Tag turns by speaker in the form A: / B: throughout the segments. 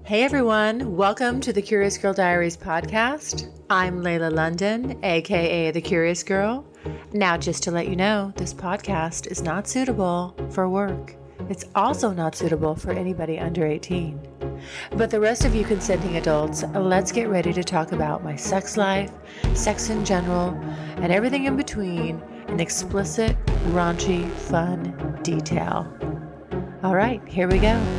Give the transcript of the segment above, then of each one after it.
A: Hey everyone, welcome to the Curious Girl Diaries podcast. I'm Layla London, aka The Curious Girl. Now, just to let you know, this podcast is not suitable for work. It's also not suitable for anybody under 18. But the rest of you consenting adults, let's get ready to talk about my sex life, sex in general, and everything in between in explicit, raunchy, fun detail. All right, here we go.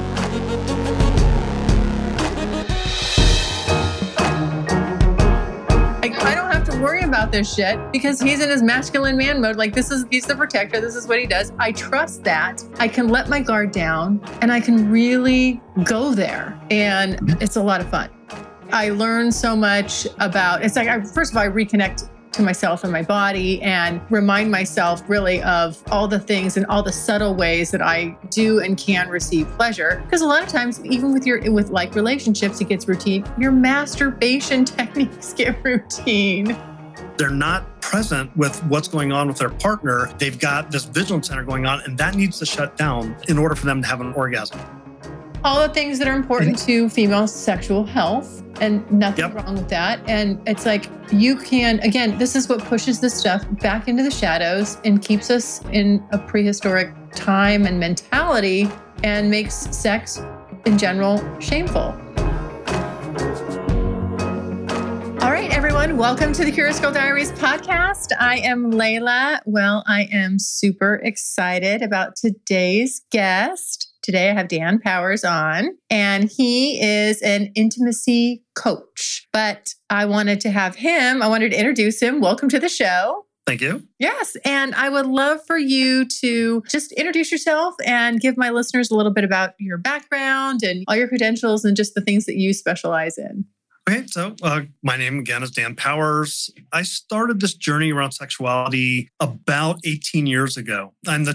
B: I don't have to worry about this shit because he's in his masculine man mode. Like he's the protector. This is what he does. I trust that. I can let my guard down and I can really go there. And it's a lot of fun. I learn so much about, it's like, first of all, I reconnect to myself and my body and remind myself really of all the things and all the subtle ways that I do and can receive pleasure. Because a lot of times, even with like relationships, it gets routine. Your masturbation techniques get routine.
C: They're not present with what's going on with their partner. They've got this vigilance center going on, and that needs to shut down in order for them to have an orgasm.
B: All the things that are important to female sexual health, and nothing wrong with that. And it's like, you can, again, this is what pushes this stuff back into the shadows and keeps us in a prehistoric time and mentality and makes sex in general shameful. All right, everyone, welcome to the Curious Girl Diaries podcast. I am Layla. Well, I am super excited about today's guest. Today, I have Dan Powers on, and he is an intimacy coach. But I wanted to introduce him. Welcome to the show.
C: Thank you.
B: Yes. And I would love for you to just introduce yourself and give my listeners a little bit about your background and all your credentials and just the things that you specialize in.
C: Okay, so my name again is Dan Powers. I started this journey around sexuality about 18 years ago. I'm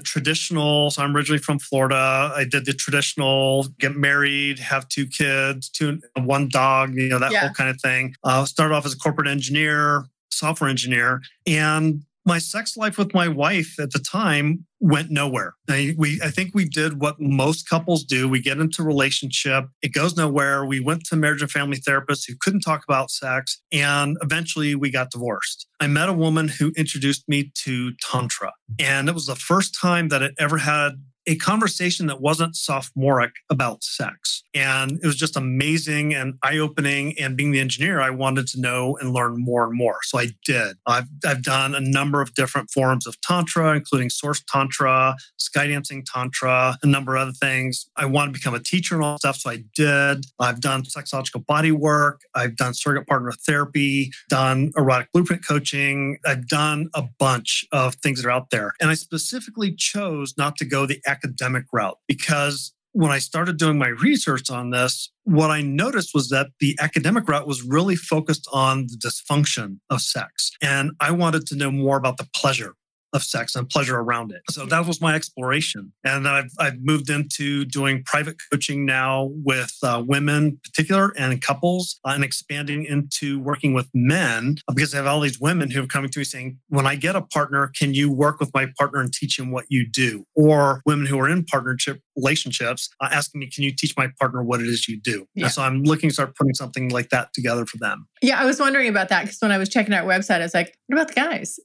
C: I'm originally from Florida. I did the traditional get married, have 2 kids, one dog, whole kind of thing. Started off as a corporate engineer, software engineer, and my sex life with my wife at the time went nowhere. I think we did what most couples do. We get into a relationship. It goes nowhere. We went to marriage and family therapists who couldn't talk about sex. And eventually we got divorced. I met a woman who introduced me to Tantra. And it was the first time that I ever had a conversation that wasn't sophomoric about sex. And it was just amazing and eye-opening. And being the engineer, I wanted to know and learn more and more. So I did. I've done a number of different forms of Tantra, including Source Tantra, Skydancing Tantra, a number of other things. I wanted to become a teacher and all that stuff. So I did. I've done sexological body work. I've done surrogate partner therapy, done erotic blueprint coaching. I've done a bunch of things that are out there. And I specifically chose not to go the academic route because when I started doing my research on this, what I noticed was that the academic route was really focused on the dysfunction of sex. And I wanted to know more about the pleasure of sex and pleasure around it. So that was my exploration. And I've moved into doing private coaching now with women in particular and couples and expanding into working with men because I have all these women who are coming to me saying, when I get a partner, can you work with my partner and teach him what you do? Or women who are in partnership relationships asking me, can you teach my partner what it is you do? Yeah. And so I'm looking to start putting something like that together for them.
B: Yeah, I was wondering about that because when I was checking out your website, I was like, what about the guys?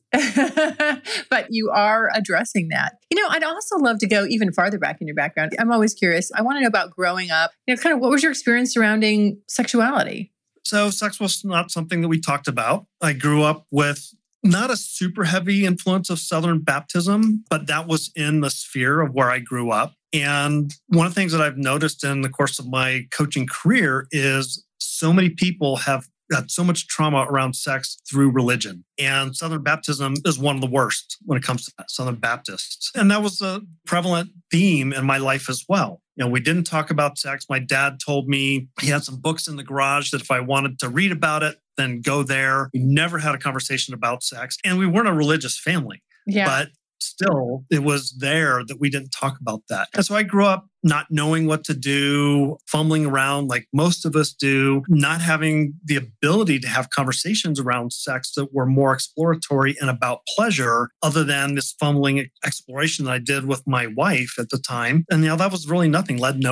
B: But you are addressing that. I'd also love to go even farther back in your background. I'm always curious. I want to know about growing up. Kind of what was your experience surrounding sexuality?
C: So sex was not something that we talked about. I grew up with not a super heavy influence of Southern Baptism, but that was in the sphere of where I grew up. And one of the things that I've noticed in the course of my coaching career is so many people have got so much trauma around sex through religion. And Southern Baptism is one of the worst when it comes to that, Southern Baptists. And that was a prevalent theme in my life as well. We didn't talk about sex. My dad told me he had some books in the garage that if I wanted to read about it, then go there. We never had a conversation about sex. And we weren't a religious family. Yeah. But still, it was there that we didn't talk about that. And so I grew up not knowing what to do, fumbling around like most of us do, not having the ability to have conversations around sex that were more exploratory and about pleasure, other than this fumbling exploration that I did with my wife at the time. And that was really nothing, led nowhere.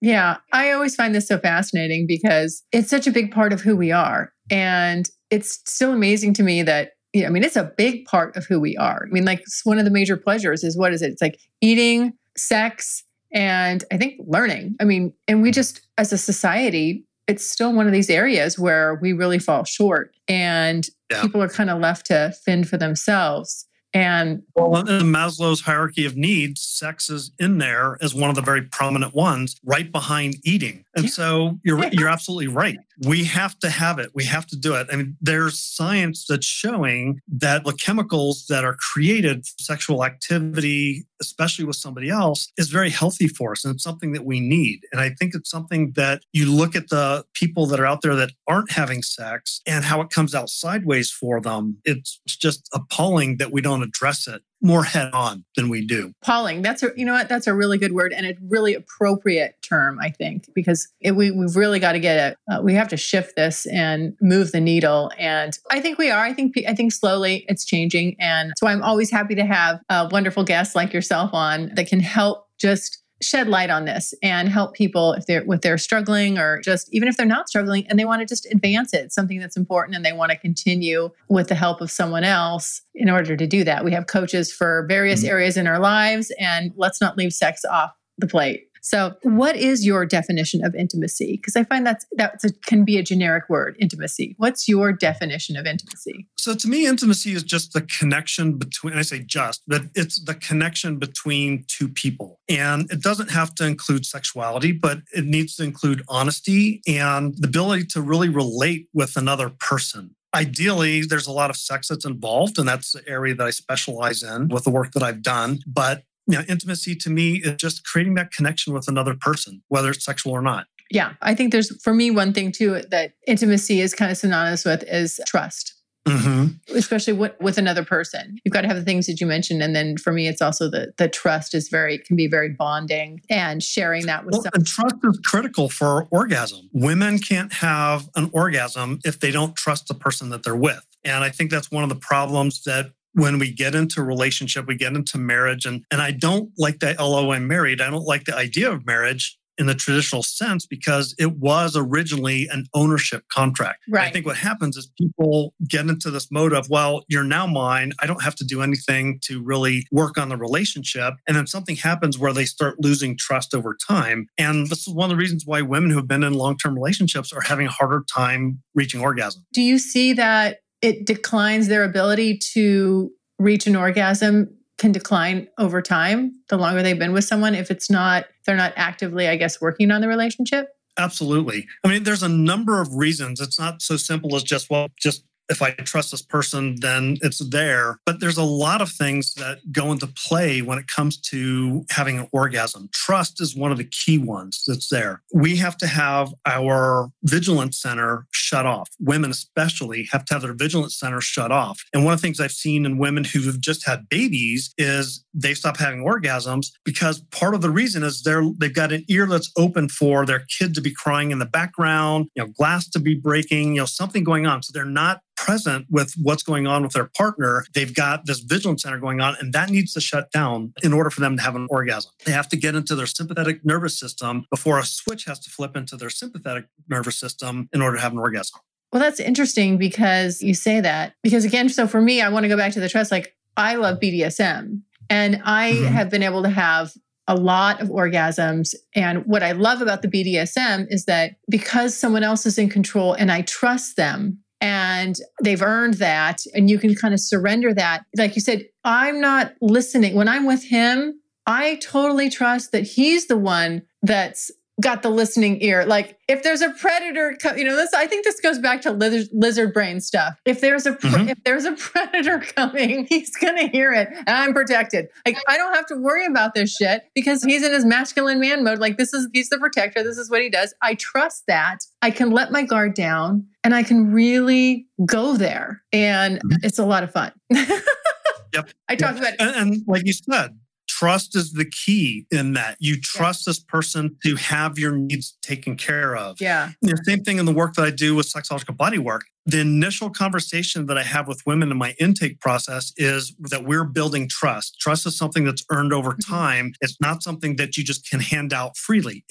B: Yeah, I always find this so fascinating because it's such a big part of who we are. And it's still amazing to me that, it's a big part of who we are. Like one of the major pleasures is, what is it? It's like eating, sex, and I think learning. And we just, as a society, it's still one of these areas where we really fall short and people are kind of left to fend for themselves. And
C: in Maslow's hierarchy of needs, sex is in there as one of the very prominent ones, right behind eating. And so you're absolutely right. We have to have it. We have to do it. There's science that's showing that the chemicals that are created for sexual activity, especially with somebody else, is very healthy for us. And it's something that we need. And I think it's something that you look at the people that are out there that aren't having sex and how it comes out sideways for them. It's just appalling that we don't address it more head on than we do.
B: Appalling. That's a really good word and a really appropriate term, I think, because we've really got to get we have to shift this and move the needle. And I think we are. I think slowly it's changing. And so I'm always happy to have wonderful guests like yourself on that can help just shed light on this and help people if they're struggling, or just even if they're not struggling and they want to just advance it, something that's important, and they want to continue with the help of someone else in order to do that. We have coaches for various areas in our lives, and let's not leave sex off the plate. So what is your definition of intimacy? Because I find can be a generic word, intimacy. What's your definition of intimacy?
C: So to me, intimacy is just the connection between, I say just, but it's the connection between two people. And it doesn't have to include sexuality, but it needs to include honesty and the ability to really relate with another person. Ideally, there's a lot of sex that's involved, and that's the area that I specialize in with the work that I've done. But intimacy to me is just creating that connection with another person, whether it's sexual or not.
B: Yeah, I think there's, for me, one thing too that intimacy is kind of synonymous with is trust. Mm-hmm. Especially with another person. You've got to have the things that you mentioned. And then for me, it's also the trust can be very bonding, and sharing that with someone.
C: And trust is critical for orgasm. Women can't have an orgasm if they don't trust the person that they're with. And I think that's one of the problems that when we get into a relationship, we get into marriage. And I don't like that, although I'm married, I don't like the idea of marriage in the traditional sense, because it was originally an ownership contract.
B: Right.
C: I think what happens is people get into this mode of, well, you're now mine. I don't have to do anything to really work on the relationship. And then something happens where they start losing trust over time. And this is one of the reasons why women who have been in long-term relationships are having a harder time reaching orgasm.
B: Do you see that it declines their ability to reach an orgasm, can decline over time the longer they've been with someone if they're not actively, I guess, working on the relationship?
C: Absolutely. There's a number of reasons. It's not so simple as just if I trust this person, then it's there. But there's a lot of things that go into play when it comes to having an orgasm. Trust is one of the key ones that's there. We have to have our vigilance center shut off. Women especially have to have their vigilance center shut off. And one of the things I've seen in women who have just had babies is they stop having orgasms because part of the reason is they've got an ear that's open for their kid to be crying in the background, glass to be breaking, something going on. So they're not present with what's going on with their partner. They've got this vigilance center going on, and that needs to shut down in order for them to have an orgasm. They have to get into their sympathetic nervous system before a switch has to flip into their sympathetic nervous system in order to have an orgasm.
B: Well, that's interesting because you say that. Because again, so for me, I want to go back to the trust. Like, I love BDSM, and I have been able to have a lot of orgasms. And what I love about the BDSM is that because someone else is in control and I trust them, and they've earned that, and you can kind of surrender that. Like you said, I'm not listening. When I'm with him, I totally trust that he's the one that's got the listening ear. Like if there's a predator, I think this goes back to lizard brain stuff. If there's a predator coming, he's going to hear it, and I'm protected. Like I don't have to worry about this shit because he's in his masculine man mode. Like he's the protector. This is what he does. I trust that. I can let my guard down and I can really go there. And it's a lot of fun.
C: Yep.
B: I talked about
C: and like you said, trust is the key in that. You trust this person to have your needs taken care of.
B: Yeah.
C: Same thing in the work that I do with sexological body work. The initial conversation that I have with women in my intake process is that we're building trust. Trust is something that's earned over time. It's not something that you just can hand out freely. And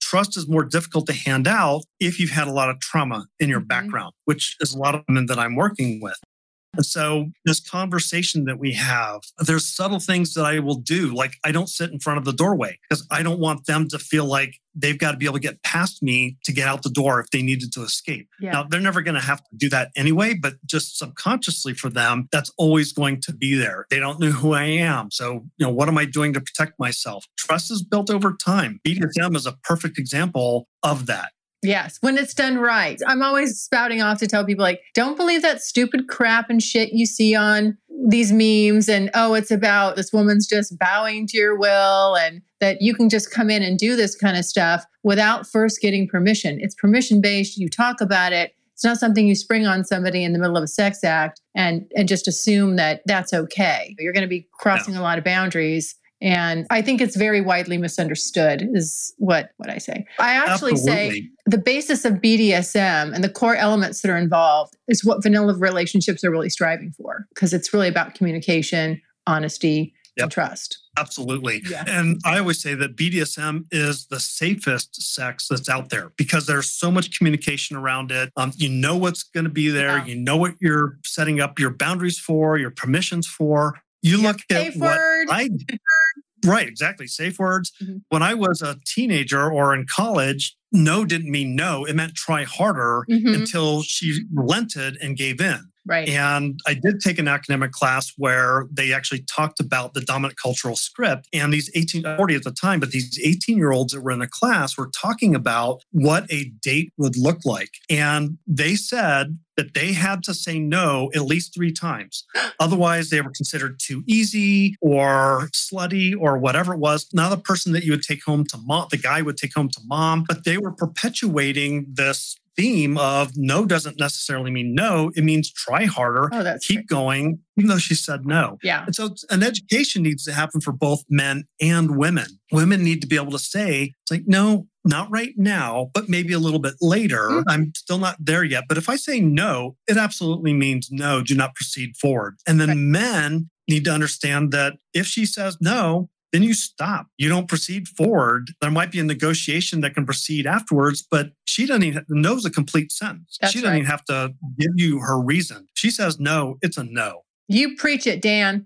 C: trust is more difficult to hand out if you've had a lot of trauma in your background, which is a lot of women that I'm working with. And so this conversation that we have, there's subtle things that I will do. Like I don't sit in front of the doorway because I don't want them to feel like they've got to be able to get past me to get out the door if they needed to escape. Yeah. Now, they're never going to have to do that anyway, but just subconsciously for them, that's always going to be there. They don't know who I am. So, what am I doing to protect myself? Trust is built over time. BDSM is a perfect example of that.
B: Yes, when it's done right. I'm always spouting off to tell people like, don't believe that stupid crap and shit you see on these memes and, it's about this woman's just bowing to your will and that you can just come in and do this kind of stuff without first getting permission. It's permission-based. You talk about it. It's not something you spring on somebody in the middle of a sex act and just assume that that's okay. You're going to be crossing a lot of boundaries. And I think it's very widely misunderstood is what I say. I actually say the basis of BDSM and the core elements that are involved is what vanilla relationships are really striving for, because it's really about communication, honesty, and trust.
C: Absolutely. Yeah. And I always say that BDSM is the safest sex that's out there because there's so much communication around it. You know what's going to be there. Yeah. You know what you're setting up your boundaries for, your permissions for. You look at what I did. Right, exactly. Safe words. Mm-hmm. When I was a teenager or in college, no didn't mean no. It meant try harder until she relented and gave in.
B: Right.
C: And I did take an academic class where they actually talked about the dominant cultural script. And these 40 at the time, but these 18-year-olds that were in the class were talking about what a date would look like. And they said that they had to say no at least 3 times. Otherwise, they were considered too easy or slutty or whatever it was. Not the person that you would take home to mom, the guy would take home to mom, but they were perpetuating this theme of no doesn't necessarily mean no. It means try harder, keep going, even though she said no.
B: Yeah.
C: And so an education needs to happen for both men and women. Women need to be able to say, it's like, no, not right now, but maybe a little bit later. Mm-hmm. I'm still not there yet. But if I say no, it absolutely means no, do not proceed forward. And then men need to understand that if she says no, then you stop. You don't proceed forward. There might be a negotiation that can proceed afterwards, but she doesn't even knows a complete sentence. She doesn't even have to give you her reason. She says no, it's a no.
B: You preach it, Dan.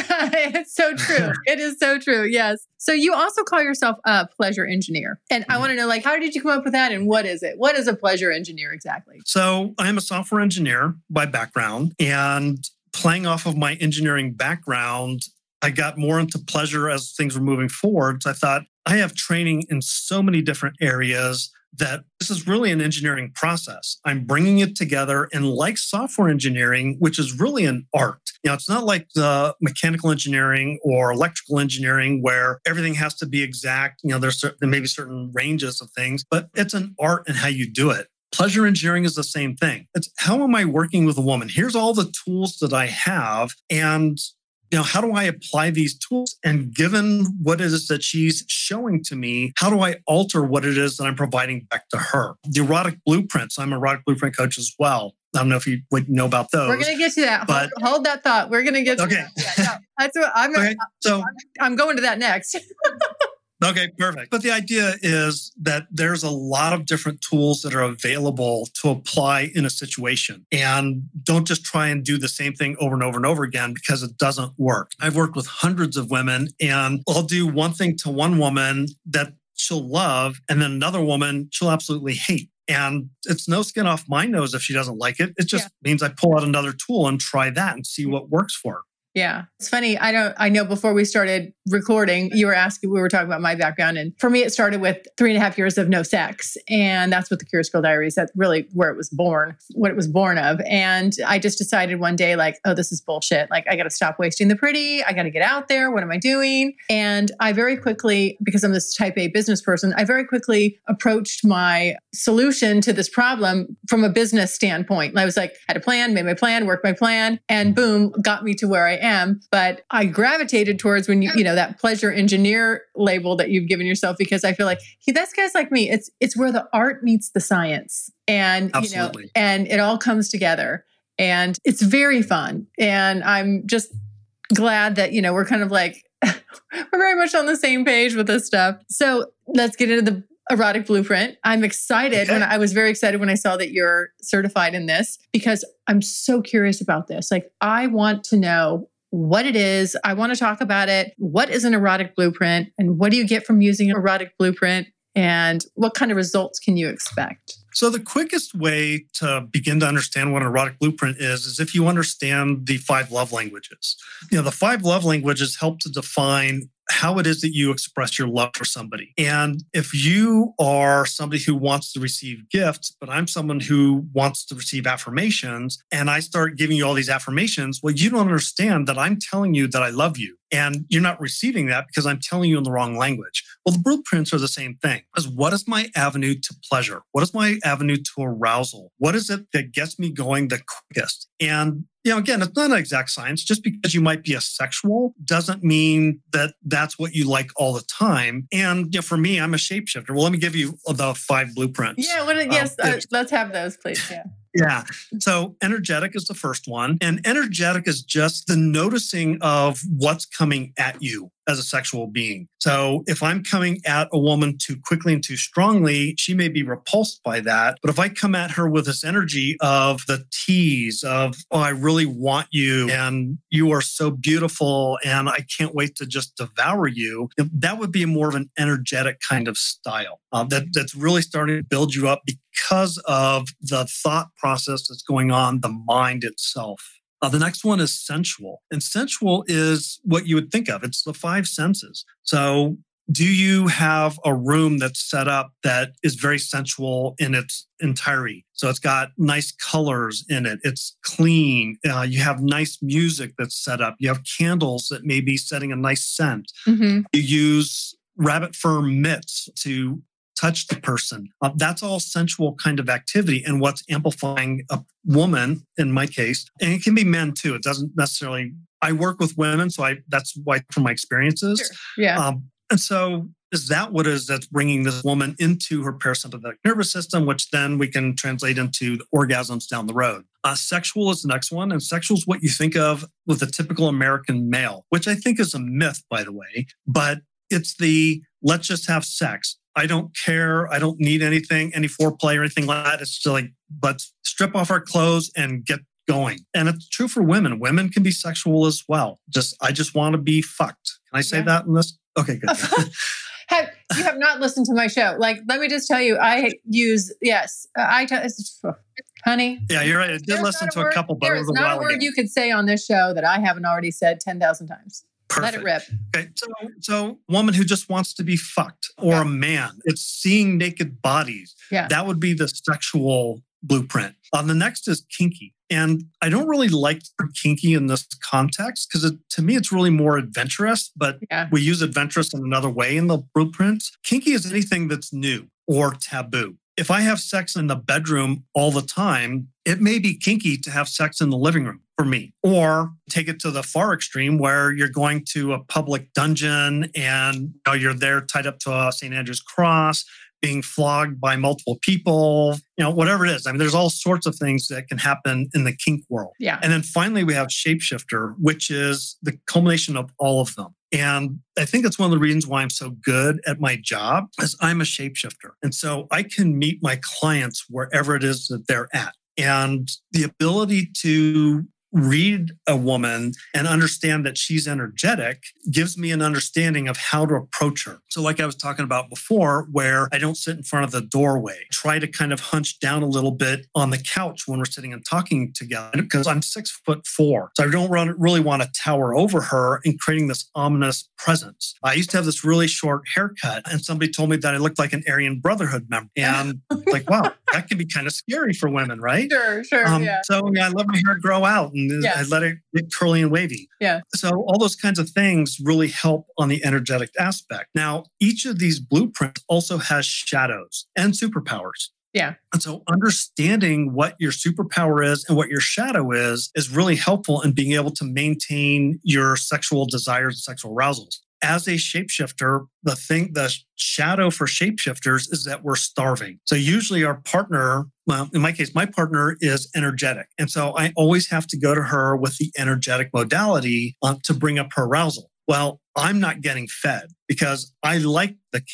B: It's so true. It is so true. Yes. So you also call yourself a pleasure engineer. And I want to know, how did you come up with that? And what is it? What is a pleasure engineer exactly?
C: So I'm a software engineer by background, and playing off of my engineering background, I got more into pleasure as things were moving forward. So I thought, I have training in so many different areas that this is really an engineering process. I'm bringing it together, and like software engineering, which is really an art. It's not like the mechanical engineering or electrical engineering where everything has to be exact. There may be certain ranges of things, but it's an art in how you do it. Pleasure engineering is the same thing. It's how am I working with a woman? Here's all the tools that I have, and how do I apply these tools? And given what it is that she's showing to me, how do I alter what it is that I'm providing back to her? The erotic blueprints, I'm an erotic blueprint coach as well. I don't know if you would know about those.
B: We're going to get to that. But hold that thought. We're going to get to that. Yeah, no, that's what I'm going to that next.
C: Okay, perfect. But the idea is that there's a lot of different tools that are available to apply in a situation. And don't just try and do the same thing over and over and over again because it doesn't work. I've worked with hundreds of women, and I'll do one thing to one woman that she'll love, and then another woman she'll absolutely hate. And it's no skin off my nose if she doesn't like it. It just means I pull out another tool and try that and see what works for her.
B: Yeah. It's funny. I know before we started recording, we were talking about my background. And for me, it started with 3.5 years of no sex. And that's what the Curious Girl Diaries, that's really where it was born, what it was born of. And I just decided one day, this is bullshit. I got to stop wasting the pretty. I got to get out there. What am I doing? And I very quickly, because I'm this type A business person, I very quickly approached my solution to this problem from a business standpoint. I was had a plan, made my plan, worked my plan, and boom, got me to where I am. But I gravitated towards when you that pleasure engineer label that you've given yourself, because I feel like that's guys like me. It's where the art meets the science, and
C: Absolutely.
B: And it all comes together, and it's very fun. And I'm just glad that we're kind of we're very much on the same page with this stuff. So let's get into erotic blueprint. I'm excited.
C: Okay.
B: I was very excited when I saw that you're certified in this because I'm so curious about this. Like, I want to know what it is. I want to talk about it. What is an erotic blueprint? And what do you get from using an erotic blueprint? And what kind of results can you expect?
C: So the quickest way to begin to understand what an erotic blueprint is if you understand the 5 love languages. The 5 love languages help to define how it is that you express your love for somebody. And if you are somebody who wants to receive gifts, but I'm someone who wants to receive affirmations, and I start giving you all these affirmations, well, you don't understand that I'm telling you that I love you. And you're not receiving that because I'm telling you in the wrong language. Well, the blueprints are the same thing. What is my avenue to pleasure? What is my avenue to arousal? What is it that gets me going the quickest? And again, it's not an exact science. Just because you might be asexual doesn't mean that that's what you like all the time. And for me, I'm a shapeshifter. Well, let me give you the 5 blueprints.
B: Yeah, let's have those, please. Yeah.
C: Yeah. So energetic is the first one. And energetic is just the noticing of what's coming at you as a sexual being. So if I'm coming at a woman too quickly and too strongly, she may be repulsed by that. But if I come at her with this energy of the tease of, oh, I really want you and you are so beautiful and I can't wait to just devour you, that would be more of an energetic kind of style that's really starting to build you up because of the thought process that's going on, the mind itself. The next one is sensual. And sensual is what you would think of. It's the 5 senses. So do you have a room that's set up that is very sensual in its entirety? So it's got nice colors in it. It's clean. You have nice music that's set up. You have candles that may be setting a nice scent. Mm-hmm. You use rabbit fur mitts to touch the person. That's all sensual kind of activity and what's amplifying a woman, in my case. And it can be men too. It doesn't necessarily, I work with women, so that's why from my experiences.
B: Sure. Yeah.
C: And so is that what is that's bringing this woman into her parasympathetic nervous system, which then we can translate into the orgasms down the road. Sexual is the next one. And sexual is what you think of with a typical American male, which I think is a myth, by the way. But it's the let's just have sex. I don't care. I don't need anything, any foreplay or anything like that. It's just like, let's strip off our clothes and get going. And it's true for women. Women can be sexual as well. I just want to be fucked. Can I say that in this? Okay, good.
B: You have not listened to my show. Like, let me just tell you, honey.
C: Yeah, you're right. I did listen to a couple, but it was a while ago.
B: There's not a word you could say on this show that I haven't already said 10,000 times.
C: Perfect.
B: Let it rip.
C: Okay, so woman who just wants to be fucked, or a man, it's seeing naked bodies.
B: Yeah.
C: That would be the sexual blueprint. The next is kinky. And I don't really like kinky in this context because to me, it's really more adventurous, but we use adventurous in another way in the blueprints. Kinky is anything that's new or taboo. If I have sex in the bedroom all the time, it may be kinky to have sex in the living room for me. Or take it to the far extreme where you're going to a public dungeon and you're there tied up to a St. Andrew's cross, being flogged by multiple people, whatever it is. I mean, there's all sorts of things that can happen in the kink world.
B: Yeah.
C: And then finally, we have shapeshifter, which is the culmination of all of them. And I think it's one of the reasons why I'm so good at my job is I'm a shapeshifter. And so I can meet my clients wherever it is that they're at. And the ability to read a woman and understand that she's energetic gives me an understanding of how to approach her. So like I was talking about before, where I don't sit in front of the doorway, try to kind of hunch down a little bit on the couch when we're sitting and talking together because I'm 6'4". So I don't really want to tower over her and creating this ominous presence. I used to have this really short haircut and somebody told me that I looked like an Aryan Brotherhood member. And like, wow, that can be kind of scary for women, right?
B: Sure. Yeah.
C: So I let my hair grow out. And I let it get curly and wavy.
B: Yeah.
C: So all those kinds of things really help on the energetic aspect. Now, each of these blueprints also has shadows and superpowers.
B: Yeah.
C: And so understanding what your superpower is and what your shadow is really helpful in being able to maintain your sexual desires and sexual arousals. As a shapeshifter, the shadow for shapeshifters is that we're starving. So usually our partner, well, in my case, my partner is energetic. And so I always have to go to her with the energetic modality to bring up her arousal. Well, I'm not getting fed because I like the kink.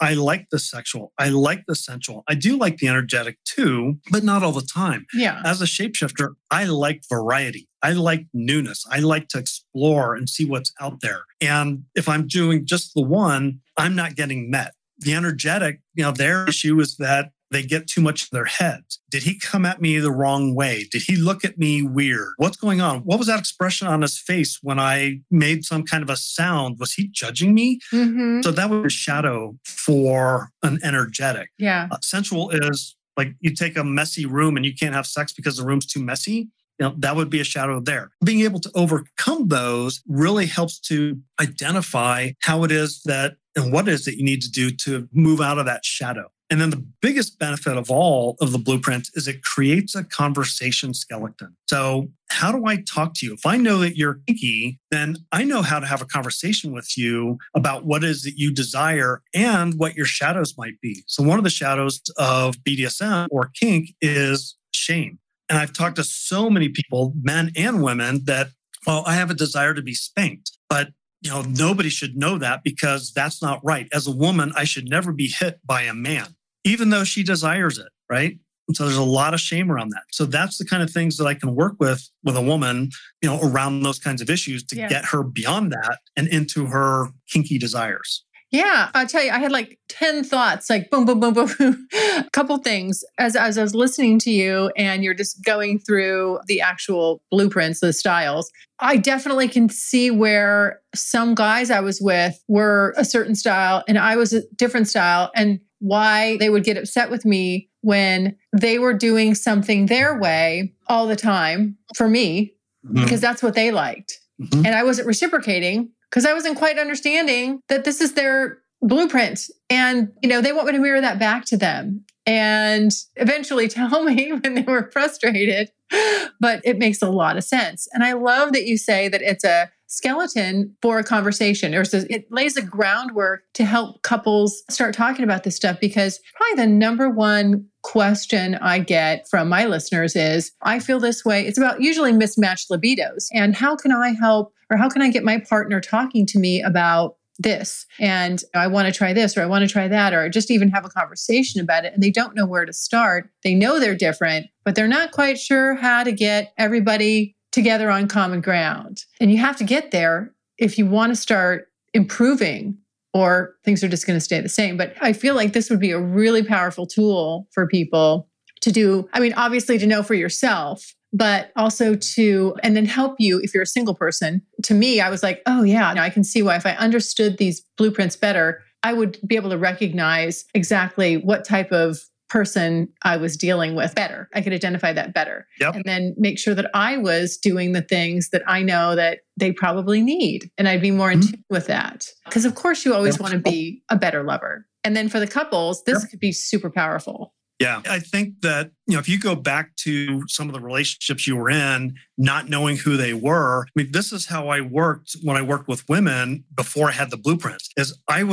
C: I like the sexual. I like the sensual. I do like the energetic too, but not all the time.
B: Yeah.
C: As a shapeshifter, I like variety. I like newness. I like to explore and see what's out there. And if I'm doing just the one, I'm not getting met. The energetic, their issue is that they get too much in their heads. Did he come at me the wrong way? Did he look at me weird? What's going on? What was that expression on his face when I made some kind of a sound? Was he judging me?
B: Mm-hmm.
C: So that was a shadow for an energetic.
B: Yeah.
C: Sensual is like you take a messy room and you can't have sex because the room's too messy. That would be a shadow there. Being able to overcome those really helps to identify how it is that and what it is that you need to do to move out of that shadow. And then the biggest benefit of all of the blueprints is it creates a conversation skeleton. So how do I talk to you? If I know that you're kinky, then I know how to have a conversation with you about what it is that you desire and what your shadows might be. So one of the shadows of BDSM or kink is shame. And I've talked to so many people, men and women, that, well, I have a desire to be spanked, but nobody should know that because that's not right. As a woman, I should never be hit by a man, even though she desires it, right? And so there's a lot of shame around that. So that's the kind of things that I can work with a woman, around those kinds of issues to get her beyond that and into her kinky desires.
B: Yeah, I'll tell you, I had like 10 thoughts, like boom, boom, boom, boom, boom. A couple things as I was listening to you and you're just going through the actual blueprints, the styles. I definitely can see where some guys I was with were a certain style and I was a different style and why they would get upset with me when they were doing something their way all the time for me, because that's what they liked. Mm-hmm. And I wasn't reciprocating because I wasn't quite understanding that this is their blueprint. And, they want me to mirror that back to them and eventually tell me when they were frustrated, but it makes a lot of sense. And I love that you say that it's a skeleton for a conversation, or it lays the groundwork to help couples start talking about this stuff, because probably the number one question I get from my listeners is, I feel this way. It's about usually mismatched libidos. And how can I help, or how can I get my partner talking to me about this? And I want to try this, or I want to try that, or just even have a conversation about it. And they don't know where to start. They know they're different, but they're not quite sure how to get everybody together on common ground. And you have to get there if you want to start improving, or things are just going to stay the same. But I feel like this would be a really powerful tool for people to do. I mean, obviously to know for yourself, but also and then help you if you're a single person. To me, I was like, oh yeah, I can see why if I understood these blueprints better, I would be able to recognize exactly what type of person I was dealing with better. I could identify that better. Yep. And then make sure that I was doing the things that I know that they probably need. And I'd be more in tune with that. Because of course you always want to be a better lover. And then for the couples, this could be super powerful.
C: Yeah, I think that, if you go back to some of the relationships you were in, not knowing who they were, this is how I worked when I worked with women before I had the blueprints, is I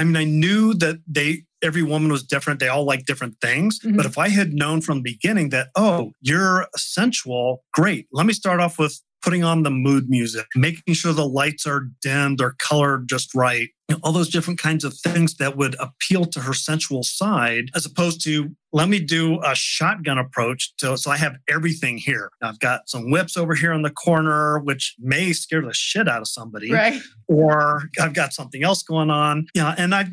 C: knew that every woman was different. They all like different things. Mm-hmm. But if I had known from the beginning that, oh, you're sensual, great. Let me start off with putting on the mood music, making sure the lights are dimmed or colored just right. All those different kinds of things that would appeal to her sensual side, as opposed to, let me do a shotgun approach so I have everything here. Now, I've got some whips over here in the corner, which may scare the shit out of somebody.
B: Right.
C: Or I've got something else going on. And I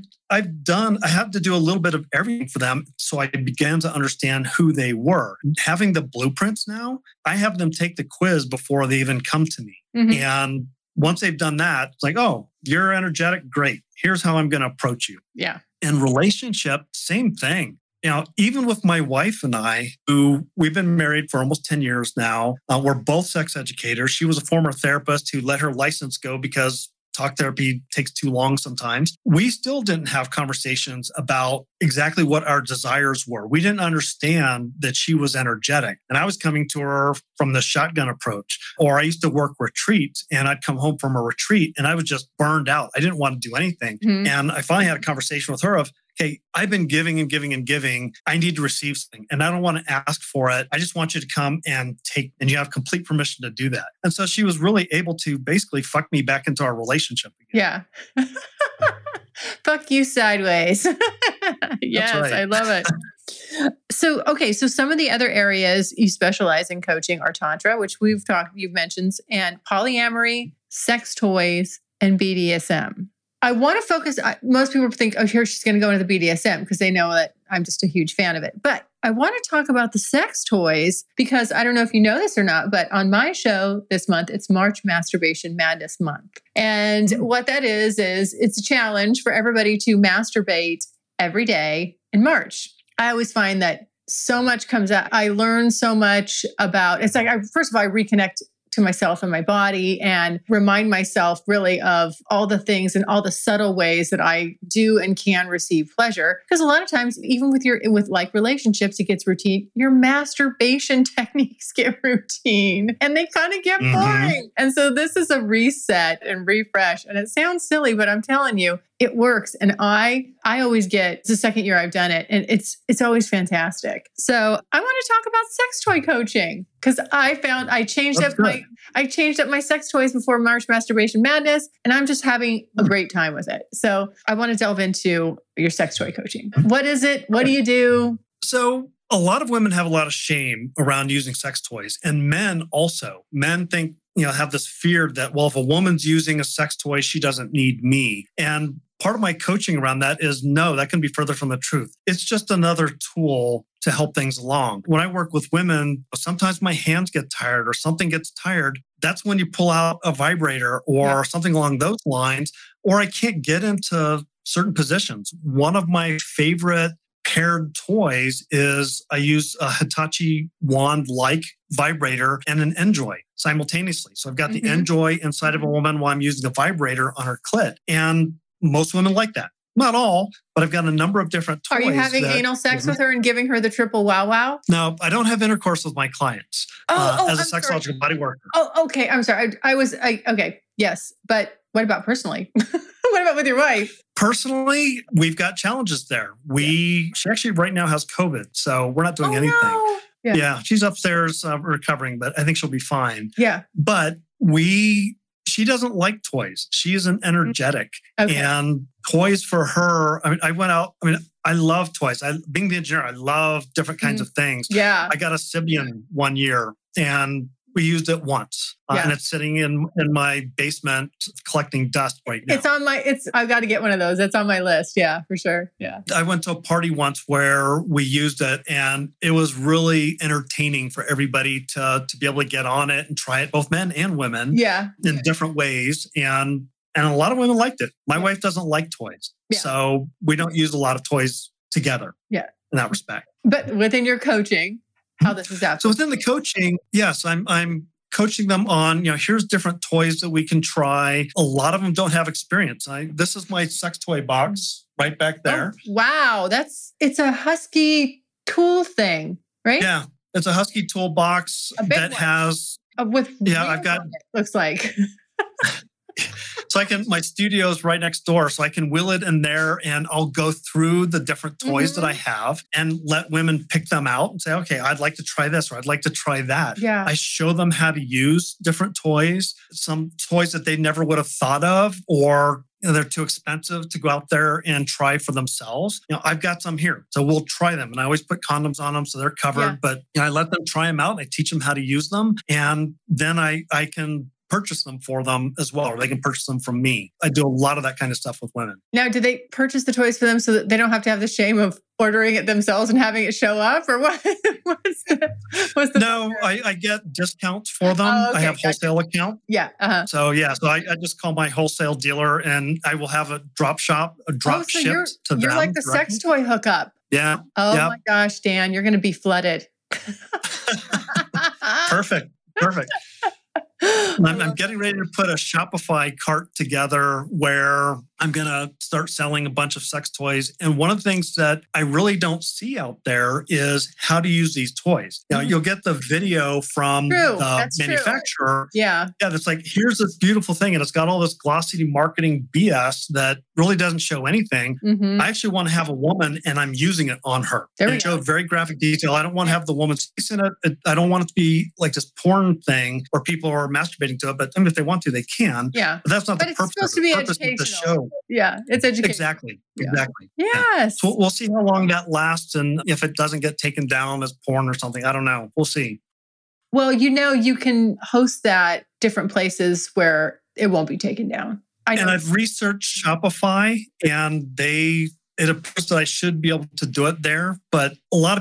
C: had to do a little bit of everything for them. So I began to understand who they were. Having the blueprints now, I have them take the quiz before they even come to me. Mm-hmm. And once they've done that, it's like, oh, you're energetic. Great. Here's how I'm going to approach you.
B: Yeah.
C: And relationship, same thing. Even with my wife and I, who we've been married for almost 10 years now, we're both sex educators. She was a former therapist who let her license go because talk therapy takes too long sometimes. We still didn't have conversations about exactly what our desires were. We didn't understand that she was energetic. And I was coming to her from the shotgun approach. Or I used to work retreats and I'd come home from a retreat and I was just burned out. I didn't want to do anything. Mm-hmm. And I finally had a conversation with her of, okay, I've been giving and giving and giving. I need to receive something and I don't want to ask for it. I just want you to come and take, and you have complete permission to do that. And so she was really able to basically fuck me back into our relationship again.
B: Yeah. Fuck you sideways. Yes,
C: right.
B: I love it. So, okay. So some of the other areas you specialize in coaching are Tantra, which you've mentioned, and polyamory, sex toys, and BDSM. I want to focus, most people think, oh, here she's going to go into the BDSM because they know that I'm just a huge fan of it. But I want to talk about the sex toys because I don't know if you know this or not, but on my show this month, it's March Masturbation Madness Month. And what that is it's a challenge for everybody to masturbate every day in March. I always find that so much comes out. I learn so much about, it's like, first of all, I reconnect to myself and my body and remind myself really of all the things and all the subtle ways that I do and can receive pleasure. Because a lot of times, even with like relationships, it gets routine. Your masturbation techniques get routine and they kind of get boring. And so this is a reset and refresh. And it sounds silly, but I'm telling you, it works. And I always it's the second year I've done it. And it's always fantastic. So I want to talk about sex toy coaching because I changed up my sex toys before March Masturbation Madness, and I'm just having a great time with it. So I want to delve into your sex toy coaching. What is it? What do you do?
C: So a lot of women have a lot of shame around using sex toys, and men also. Men think, have this fear that, well, if a woman's using a sex toy, she doesn't need me. And part of my coaching around that is no, that can be further from the truth. It's just another tool to help things along. When I work with women, sometimes my hands get tired or something gets tired. That's when you pull out a vibrator or something along those lines, or I can't get into certain positions. One of my favorite paired toys is I use a Hitachi wand-like vibrator and an Enjoy simultaneously. So I've got the Enjoy inside of a woman while I'm using the vibrator on her clit. And most women like that. Not all, but I've got a number of different toys.
B: Are you having anal sex with her and giving her the triple wow wow?
C: No, I don't have intercourse with my clients as a sexological body worker.
B: Oh, okay. I'm sorry. Okay. Yes. But what about personally? What about with your wife?
C: Personally, we've got challenges there. She actually right now has COVID, so we're not doing anything. No. Yeah, she's upstairs recovering, but I think she'll be fine.
B: Yeah.
C: But she doesn't like toys. She is an energetic. Okay. And toys for her, I love toys. Being the engineer, I love different kinds of things.
B: Yeah.
C: I got a Sybian one year and we used it once. And it's sitting in my basement collecting dust right now.
B: I've got to get one of those. It's on my list. Yeah, for sure. Yeah.
C: I went to a party once where we used it and it was really entertaining for everybody to be able to get on it and try it, both men and women in different ways. And a lot of women liked it. My wife doesn't like toys. Yeah. So we don't use a lot of toys together in that respect.
B: But within your coaching, how this is happening.
C: So within the coaching, yes, I'm coaching them on, here's different toys that we can try. A lot of them don't have experience. This is my sex toy box right back there.
B: Oh, wow. It's a Husky tool thing, right?
C: Yeah. It's a Husky tool box that has... I've got...
B: It looks like...
C: So my studio's right next door, so I can wheel it in there and I'll go through the different toys that I have and let women pick them out and say, okay, I'd like to try this or I'd like to try that.
B: Yeah.
C: I show them how to use different toys, some toys that they never would have thought of or they're too expensive to go out there and try for themselves. I've got some here, so we'll try them. And I always put condoms on them so they're covered, but I let them try them out and I teach them how to use them. And then I can purchase them for them as well, or they can purchase them from me. I do a lot of that kind of stuff with women.
B: Now, do they purchase the toys for them so that they don't have to have the shame of ordering it themselves and having it show up? Or what? what's the
C: No, I get discounts for them.
B: Oh, okay,
C: I have wholesale account.
B: Yeah. Uh-huh.
C: So I just call my wholesale dealer and I will have a drop shipped to them.
B: You're like the
C: directly.
B: Sex toy hookup.
C: Yeah.
B: Oh my gosh, Dan, you're going to be flooded.
C: Perfect. I'm getting ready to put a Shopify cart together where I'm going to start selling a bunch of sex toys. And one of the things that I really don't see out there is how to use these toys. Now, you'll get the video from the manufacturer.
B: Yeah.
C: Yeah, that's like, here's this beautiful thing. And it's got all this glossy marketing BS that really doesn't show anything. I actually want to have a woman and I'm using it on her.
B: There we
C: show very graphic detail. I don't want to have the woman's face in it. I don't want it to be like this porn thing where people are masturbating to it. But I mean, if they want to, they can.
B: Yeah.
C: But that's not the purpose.
B: It's supposed to be educational.
C: Show.
B: Yeah, it's educational.
C: Exactly.
B: Yeah.
C: Exactly.
B: Yes.
C: So we'll see how long that lasts and if it doesn't get taken down as porn or something. I don't know. We'll see.
B: Well, you can host that different places where it won't be taken down.
C: And I've researched Shopify and it appears that I should be able to do it there. But a lot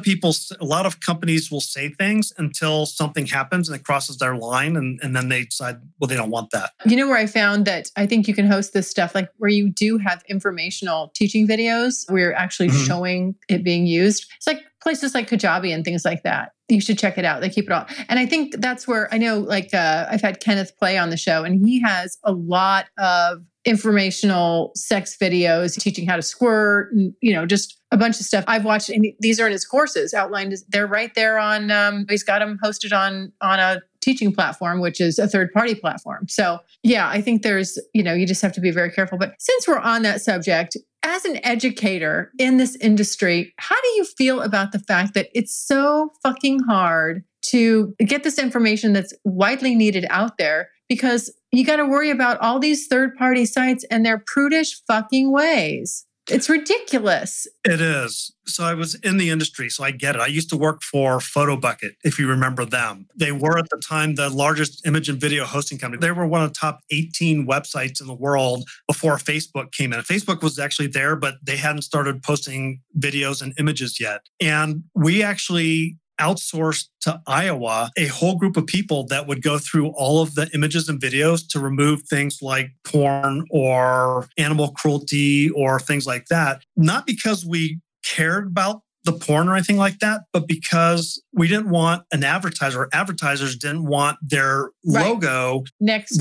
C: of companies will say things until something happens and it crosses their line. And then they decide, well, they don't want that.
B: You know where I found that I think you can host this stuff, like where you do have informational teaching videos where you're actually showing it being used. It's like places like Kajabi and things like that. You should check it out. They keep it all. And I think that's where I know, like I've had Kenneth Play on the show and he has a lot of informational sex videos teaching how to squirt and, just a bunch of stuff I've watched. And these are in his courses outlined. They're right there on, he's got them hosted on a teaching platform, which is a third-party platform. So yeah, I think there's, you just have to be very careful. But since we're on that subject, as an educator in this industry, how do you feel about the fact that it's so fucking hard to get this information that's widely needed out there? Because you got to worry about all these third-party sites and their prudish fucking ways. It's ridiculous.
C: It is. So I was in the industry, so I get it. I used to work for PhotoBucket, if you remember them. They were at the time the largest image and video hosting company. They were one of the top 18 websites in the world before Facebook came in. Facebook was actually there, but they hadn't started posting videos and images yet. And we actually outsourced to Iowa a whole group of people that would go through all of the images and videos to remove things like porn or animal cruelty or things like that. Not because we cared about the porn or anything like that, but because we didn't want an advertiser. Advertisers didn't want their logo next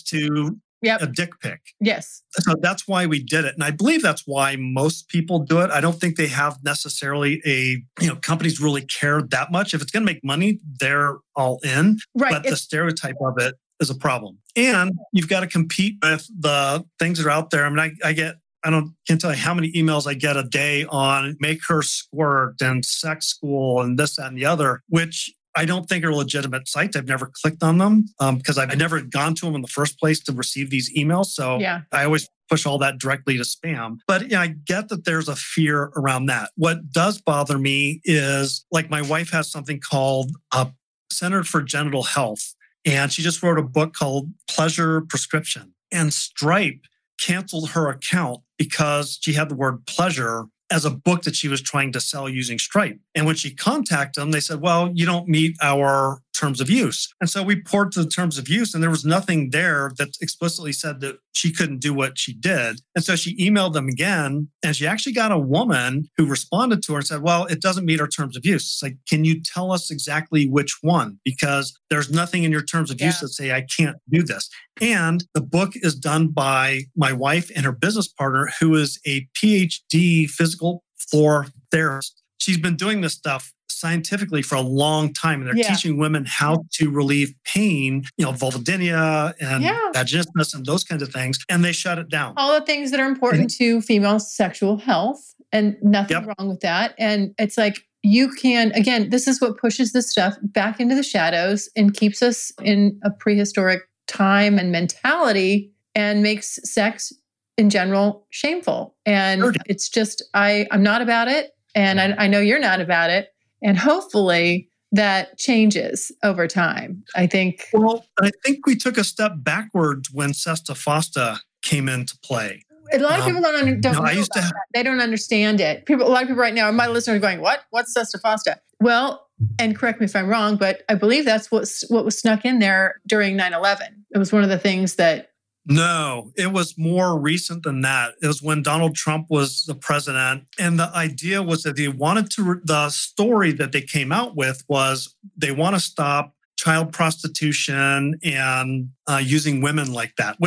C: to a dick pic.
B: Yes.
C: So that's why we did it. And I believe that's why most people do it. I don't think they have necessarily companies really care that much. If it's going to make money, they're all in.
B: Right.
C: But the stereotype of it is a problem. And you've got to compete with the things that are out there. I mean, I can't tell you how many emails I get a day on make her squirt and sex school and this, that, and the other, which I don't think are legitimate sites. I've never clicked on them because I've never gone to them in the first place to receive these emails. So I always push all that directly to spam. But I get that there's a fear around that. What does bother me is like my wife has something called Center for Genital Health. And she just wrote a book called Pleasure Prescription. And Stripe canceled her account because she had the word pleasure as a book that she was trying to sell using Stripe. And when she contacted them, they said, well, you don't meet our terms of use. And so we poured to the terms of use and there was nothing there that explicitly said that she couldn't do what she did. And so she emailed them again and she actually got a woman who responded to her and said, well, it doesn't meet our terms of use. It's like, can you tell us exactly which one? Because there's nothing in your terms of use that say I can't do this. And the book is done by my wife and her business partner, who is a PhD physical floor therapist. She's been doing this stuff scientifically for a long time. And they're teaching women how to relieve pain, vulvodynia and vaginismus and those kinds of things. And they shut it down.
B: All the things that are important to female sexual health and nothing wrong with that. And it's like, you can, again, this is what pushes this stuff back into the shadows and keeps us in a prehistoric time and mentality and makes sex in general shameful. And it's just, I'm not about it. And I know you're not about it. And hopefully that changes over time, I think.
C: Well, I think we took a step backwards when Sesta Fosta came into play.
B: A lot of people don't know about that. They don't understand it. A lot of people right now, my listeners are going, what? What's Sesta Fosta? Well, and correct me if I'm wrong, but I believe that's what was snuck in there during 9/11. It was one of the things that...
C: No, it was more recent than that. It was when Donald Trump was the president. And the idea was that they wanted to, the story that they came out with was they want to stop child prostitution and using women like that, which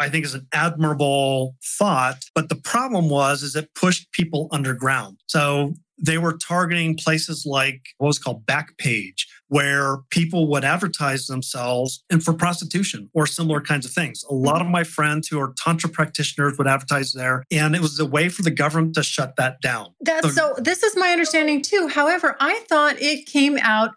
C: I think is an admirable thought. But the problem is it pushed people underground. So they were targeting places like what was called Backpage, where people would advertise themselves and for prostitution or similar kinds of things. A lot of my friends who are Tantra practitioners would advertise there, and it was a way for the government to shut that down.
B: So this is my understanding too. However, I thought it came out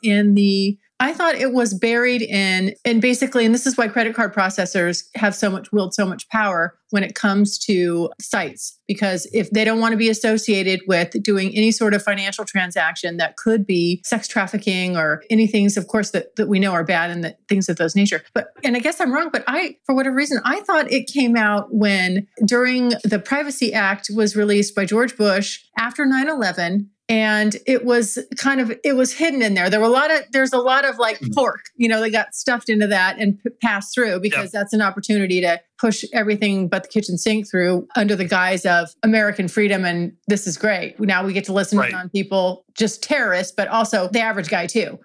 B: I thought it was buried in basically, and this is why credit card processors have wield so much power when it comes to sites, because if they don't want to be associated with doing any sort of financial transaction that could be sex trafficking or any things, of course, that we know are bad and things of those nature. And I guess I'm wrong, but for whatever reason, I thought it came out during the Privacy Act was released by George Bush after 9/11. And it was hidden in there. There's a lot of like pork, they got stuffed into that and passed through because that's an opportunity to push everything but the kitchen sink through under the guise of American freedom. And this is great. Now we get to listen on people, just terrorists, but also the average guy too,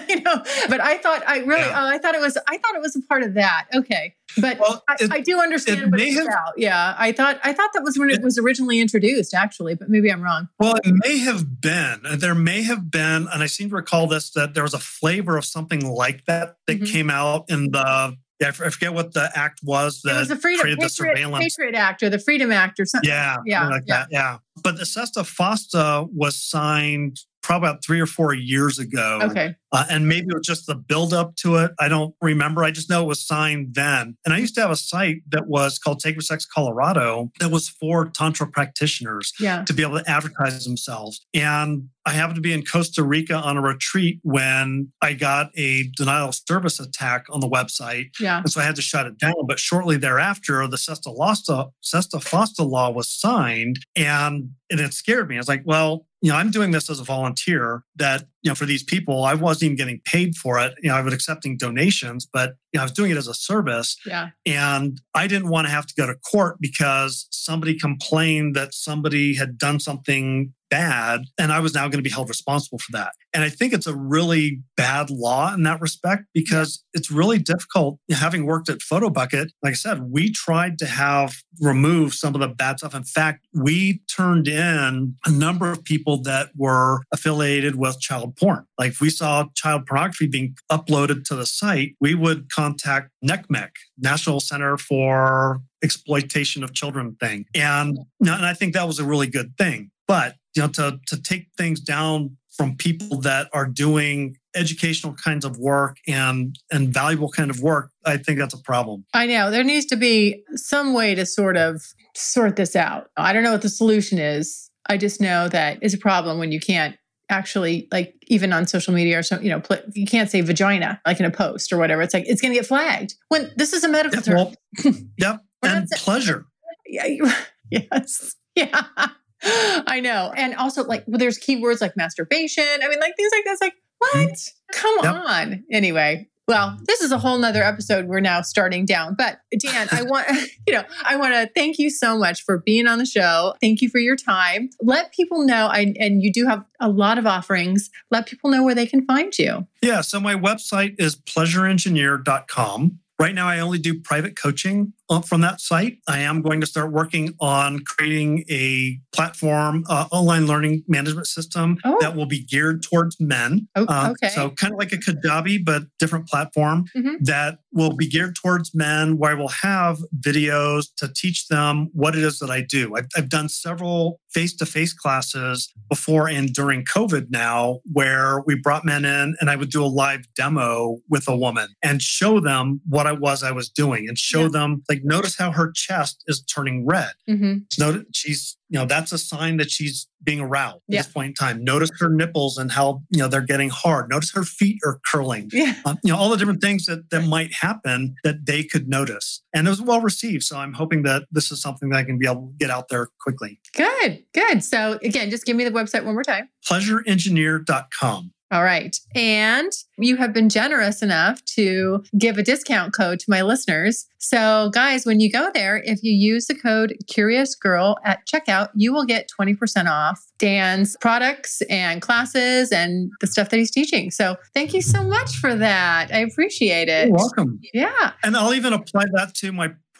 B: but I thought I thought it was a part of that. Okay. But I do understand what it's about. Yeah. I thought that was when it was originally introduced, actually, but maybe I'm wrong.
C: Well, it may have been. There may have been, and I seem to recall that there was a flavor of something like that came out in the, I forget what the act was that
B: it was
C: created the surveillance.
B: Patriot Act or the Freedom Act or something.
C: Yeah. That. Yeah. But the SESTA-FOSTA was signed probably about 3 or 4 years ago.
B: Okay.
C: And maybe it was just the buildup to it. I don't remember. I just know it was signed then. And I used to have a site that was called Sacred Sex Colorado that was for Tantra practitioners to be able to advertise themselves. And I happened to be in Costa Rica on a retreat when I got a denial of service attack on the website.
B: Yeah.
C: And so I had to shut it down. But shortly thereafter, the SESTA-FOSTA law was signed, and it scared me. I was like, well, I'm doing this as a volunteer that, for these people, I wasn't even getting paid for it. I was accepting donations, but I was doing it as a service.
B: Yeah.
C: And I didn't want to have to go to court because somebody complained that somebody had done something bad, and I was now going to be held responsible for that. And I think it's a really bad law in that respect because it's really difficult. Having worked at PhotoBucket, like I said, we tried to remove some of the bad stuff. In fact, we turned in a number of people that were affiliated with child porn. Like if we saw child pornography being uploaded to the site, we would contact NCMEC, National Center for Exploitation of Children thing. And I think that was a really good thing. But to take things down from people that are doing educational kinds of work and valuable kind of work, I think that's a problem.
B: I know. There needs to be some way to sort of sort this out. I don't know what the solution is. I just know that it's a problem when you can't actually, like, even on social media or something, you can't say vagina like in a post or whatever. It's like, it's going to get flagged when this is a medical term.
C: Yep. And pleasure.
B: Yes. Yeah. I know. And also, like, there's keywords like masturbation. I mean, like things like that's like, what? Come on. Anyway, well, this is a whole nother episode we're now starting down. But Dan, I want to thank you so much for being on the show. Thank you for your time. Let people know, and you do have a lot of offerings. Let people know where they can find you.
C: Yeah. So my website is pleasureengineer.com. Right now, I only do private coaching from that site. I am going to start working on creating a platform, online learning management system that will be geared towards men.
B: Okay.
C: So kind of like a Kajabi, but different platform that will be geared towards men, where I will have videos to teach them what it is that I do. I've done several face-to-face classes before and during COVID now, where we brought men in and I would do a live demo with a woman and show them what I was doing and show them, like, notice how her chest is turning red. Notice she's, that's a sign that she's being aroused at this point in time. Notice her nipples and how, they're getting hard. Notice her feet are curling. All the different things that might happen that they could notice. And it was well received. So I'm hoping that this is something that I can be able to get out there quickly.
B: Good. So again, just give me the website one more time.
C: Pleasureengineer.com.
B: All right. And you have been generous enough to give a discount code to my listeners. So guys, when you go there, if you use the code CuriousGirl at checkout, you will get 20% off Dan's products and classes and the stuff that he's teaching. So thank you so much for that. I appreciate it.
C: You're welcome.
B: Yeah.
C: And I'll even apply that to my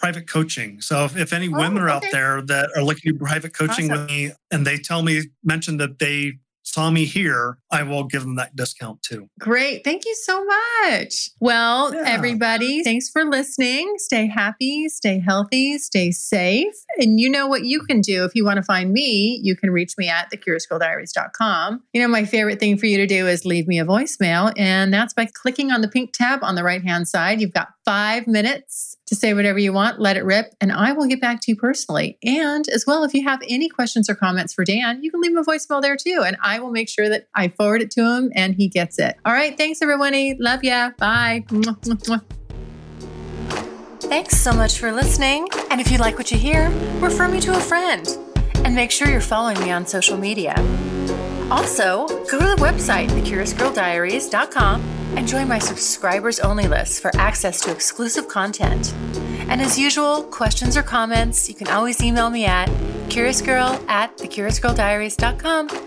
C: private coaching. So if any women are out there that are looking to do private coaching with me and they mention that they saw me here, I will give them that discount too.
B: Great. Thank you so much. Well, everybody, thanks for listening. Stay happy, stay healthy, stay safe. And you know what you can do. If you want to find me, you can reach me at thecuriousgirldiaries.com. My favorite thing for you to do is leave me a voicemail. And that's by clicking on the pink tab on the right-hand side. You've got 5 minutes to say whatever you want, let it rip, and I will get back to you personally. And as well, if you have any questions or comments for Dan, you can leave him a voicemail there too. And I will make sure that I forward it to him and he gets it. All right. Thanks, everybody. Love ya. Bye.
A: Thanks so much for listening. And if you like what you hear, refer me to a friend. And make sure you're following me on social media. Also, go to the website, thecuriousgirldiaries.com, and join my subscribers only list for access to exclusive content. And as usual, questions or comments, you can always email me at curiousgirl@thecuriousgirldiaries.com.